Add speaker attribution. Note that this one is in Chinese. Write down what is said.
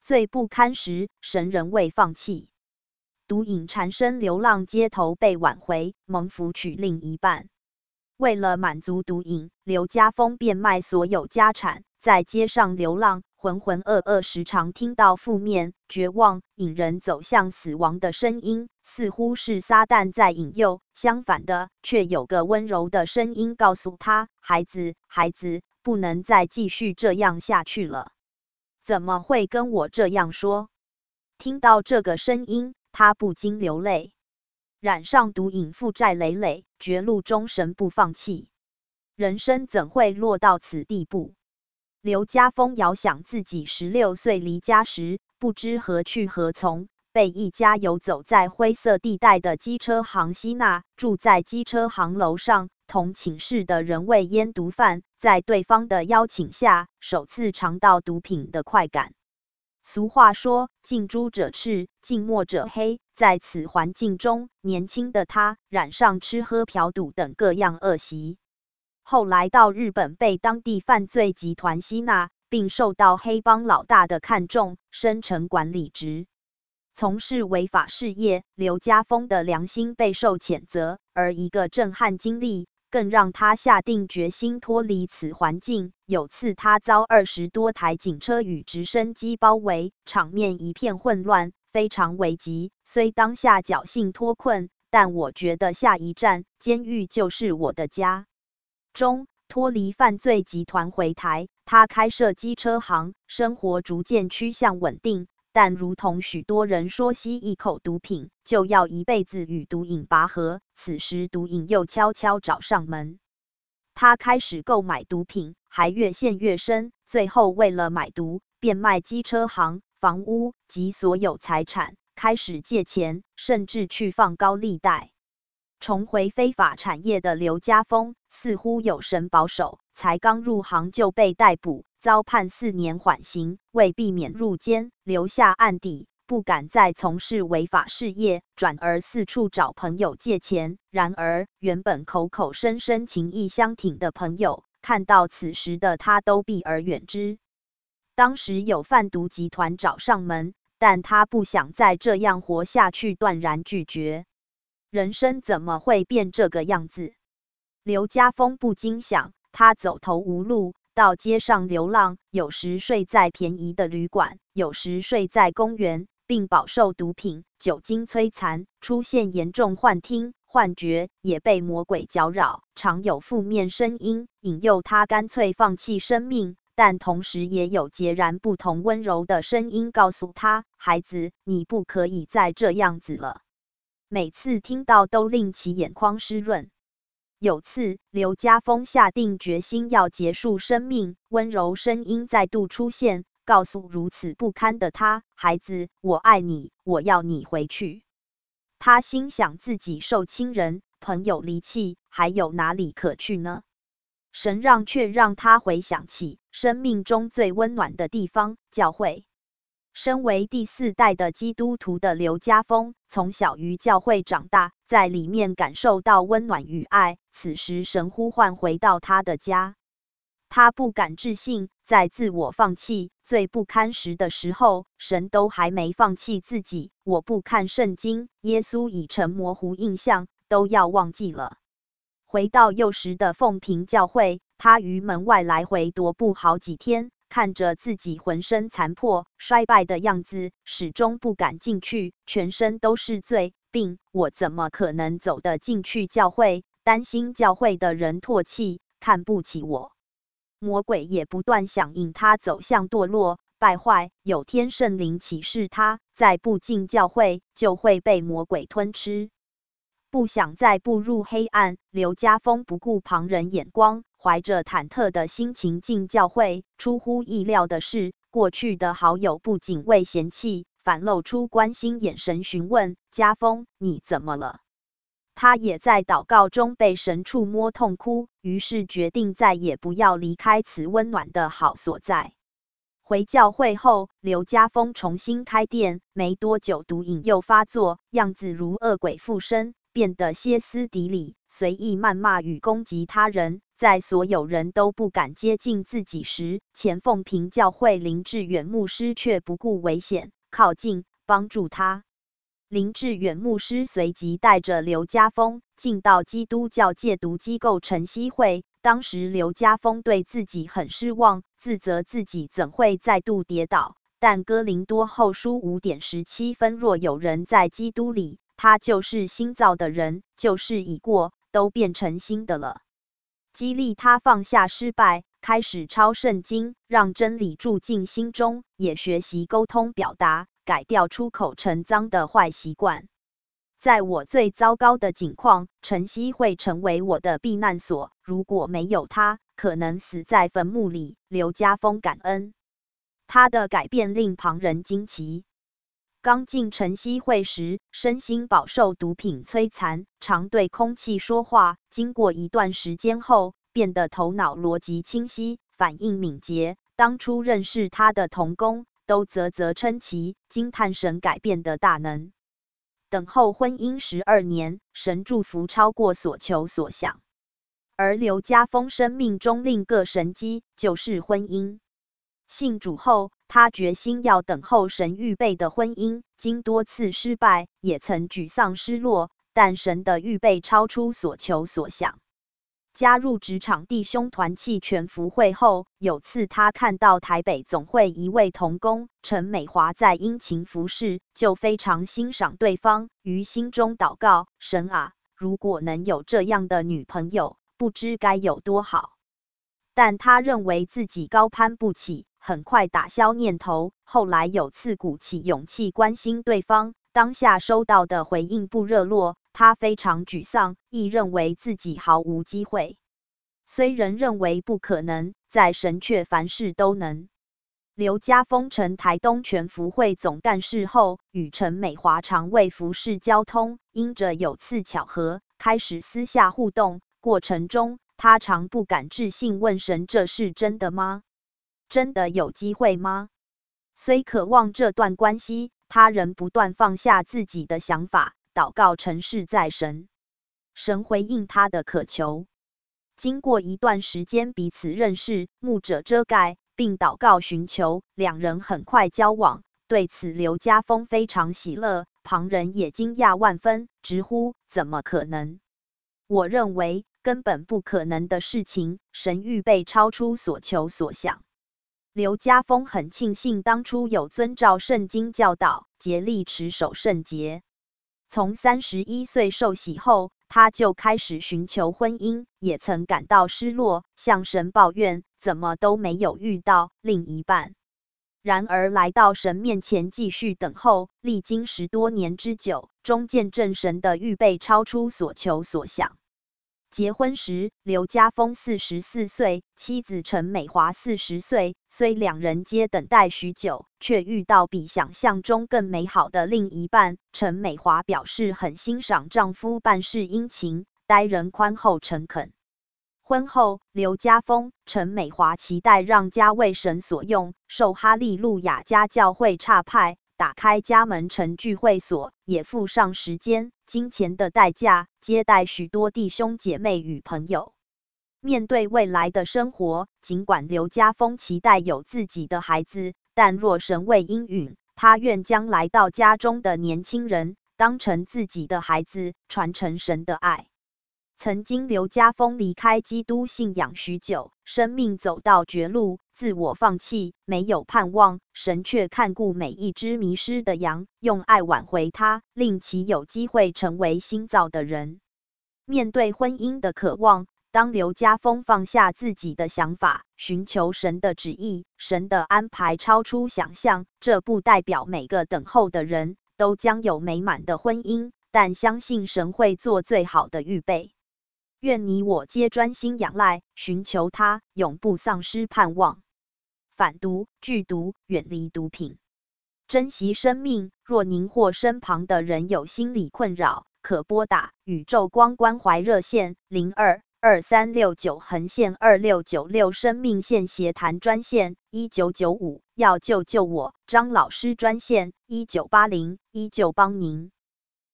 Speaker 1: 最不堪时，神仍未放弃。毒瘾缠身流浪街头被挽回，蒙福取另一半。为了满足毒瘾，刘家峰变卖所有家产，在街上流浪，浑浑噩噩，时常听到负面、绝望、引人走向死亡的声音，似乎是撒旦在引诱。相反的，却有个温柔的声音告诉他：孩子，孩子，不能再继续这样下去了。怎么会跟我这样说？听到这个声音，他不禁流泪。染上毒瘾，负债累累，绝路终神不放弃，人生怎会落到此地步？刘家峰遥想自己16岁离家时，不知何去何从，被一家游走在灰色地带的机车行吸纳，住在机车行楼上，同寝室的人为烟毒贩，在对方的邀请下，首次尝到毒品的快感。俗话说，近朱者赤，近墨者黑。在此环境中，年轻的他染上吃喝嫖赌等各样恶习。后来到日本，被当地犯罪集团吸纳，并受到黑帮老大的看重，升成管理职。从事违法事业，刘家峰的良心备受谴责，而一个震撼经历更让他下定决心脱离此环境。有次他遭20多台警车与直升机包围，场面一片混乱，非常危急。虽当下侥幸脱困，但我觉得下一站监狱就是我的家。脱离犯罪集团回台，他开设机车行，生活逐渐趋向稳定。但如同许多人说，吸一口毒品就要一辈子与毒瘾拔河，此时毒瘾又悄悄找上门。他开始购买毒品，还越陷越深，最后为了买毒，变卖机车行、房屋及所有财产，开始借钱，甚至去放高利贷。重回非法产业的刘家峰似乎有神保守，才刚入行就被逮捕，遭判4年缓刑。为避免入监，留下案底，不敢再从事违法事业，转而四处找朋友借钱。然而，原本口口声声情义相挺的朋友，看到此时的他都避而远之。当时有贩毒集团找上门，但他不想再这样活下去，断然拒绝。人生怎么会变这个样子？刘家峰不禁想，他走投无路，到街上流浪，有时睡在便宜的旅馆，有时睡在公园，并饱受毒品、酒精摧残，出现严重幻听、幻觉，也被魔鬼搅扰，常有负面声音引诱他干脆放弃生命。但同时也有截然不同温柔的声音告诉他：孩子，你不可以再这样子了。每次听到都令其眼眶湿润。有次，刘家峰下定决心要结束生命，温柔声音再度出现，告诉如此不堪的他：孩子，我爱你，我要你回去。他心想，自己受亲人、朋友离弃，还有哪里可去呢？神却让他回想起生命中最温暖的地方——教会。身为第4代的基督徒的刘家峰，从小于教会长大，在里面感受到温暖与爱。此时神呼唤回到他的家，他不敢置信，在自我放弃最不堪时的时候，神都还没放弃自己。我不看圣经，耶稣已成模糊印象，都要忘记了。回到幼时的凤屏教会，他于门外来回踱步好几天，看着自己浑身残破衰败的样子，始终不敢进去，全身都是罪病。我怎么可能走得进去教会？担心教会的人唾弃，看不起我。魔鬼也不断想引他走向堕落败坏。有天圣灵启示他，再不进教会，就会被魔鬼吞吃。不想再步入黑暗，刘家峰不顾旁人眼光，怀着忐忑的心情进教会。出乎意料的是，过去的好友不仅未嫌弃，反露出关心眼神询问：家峰，你怎么了？他也在祷告中被神触摸痛哭，于是决定再也不要离开此温暖的好所在。回教会后，刘家峰重新开店，没多久毒瘾又发作，样子如恶鬼附身， 变得歇斯底里，随意谩骂与攻击他人。在所有人都不敢接近自己时，前凤屏教会林志远牧师却不顾危险，靠近帮助他。林志远牧师随即带着刘家丰进到基督教戒毒机构晨曦会。当时刘家丰对自己很失望，自责自己怎会再度跌倒。但哥林多后书5点17分，若有人在基督里，他就是新造的人，旧事已过，都变成新的了。激励他放下失败，开始抄圣经，让真理住进心中，也学习沟通表达，改掉出口成脏的坏习惯。在我最糟糕的境况，晨曦会成为我的避难所，如果没有他，可能死在坟墓里。刘家丰感恩，他的改变令旁人惊奇。刚进晨曦会时，身心饱受毒品摧残，常对空气说话。经过一段时间后，变得头脑逻辑清晰，反应敏捷。当初认识他的同工都啧啧称奇，惊叹神改变的大能。等候婚姻12年，神祝福超过所求所想。而刘家丰生命中另个神机就是婚姻。信主后，他决心要等候神预备的婚姻，经多次失败，也曾沮丧失落，但神的预备超出所求所想。加入职场弟兄团契全福会后，有次他看到台北总会一位同工陈美华在殷勤服侍，就非常欣赏对方，于心中祷告：神啊，如果能有这样的女朋友，不知该有多好。但他认为自己高攀不起，很快打消念头。后来有次鼓起勇气关心对方，当下收到的回应不热络，他非常沮丧，亦认为自己毫无机会。虽人认为不可能，在神却凡事都能。刘家丰成台东全福会总干事后，与陈美华常为服事交通，因着有次巧合，开始私下互动。过程中，他常不敢置信问神：这是真的吗？真的有机会吗？虽渴望这段关系，他仍不断放下自己的想法，祷告诚实在神。神回应他的渴求。经过一段时间彼此认识，牧者遮盖，并祷告寻求，两人很快交往。对此刘家丰非常喜乐，旁人也惊讶万分，直呼怎么可能？我认为根本不可能的事情，神预备超出所求所想。刘家丰很庆幸当初有遵照圣经教导，竭力持守圣洁。从31岁受洗后，他就开始寻求婚姻，也曾感到失落，向神抱怨怎么都没有遇到另一半。然而来到神面前继续等候，历经10多年之久，终见证神的预备超出所求所想。结婚时，刘家丰44岁，妻子陈美华40岁。虽两人皆等待许久，却遇到比想象中更美好的另一半。陈美华表示很欣赏丈夫办事殷勤，待人宽厚诚恳。婚后，刘家丰、陈美华期待让家为神所用，受哈利路亚家教会差派，打开家门成聚会所，也付上时间、金钱的代价，接待许多弟兄姐妹与朋友。面对未来的生活，尽管刘家丰期待有自己的孩子，但若神未应允，他愿将来到家中的年轻人当成自己的孩子，传承神的爱。曾经刘家丰离开基督信仰许久，生命走到绝路，自我放弃，没有盼望，神却看顾每一只迷失的羊，用爱挽回他，令其有机会成为新造的人。面对婚姻的渴望，当刘家丰放下自己的想法，寻求神的旨意，神的安排超出想象，这不代表每个等候的人都将有美满的婚姻，但相信神会做最好的预备。愿你我皆专心仰赖，寻求他，永不丧失盼望。反毒、拒毒，远离毒品，珍惜生命。若您或身旁的人有心理困扰，可拨打宇宙光关怀热线02-2369-2696生命线协谈专线1995，要救救我，张老师专线1980，依旧帮您。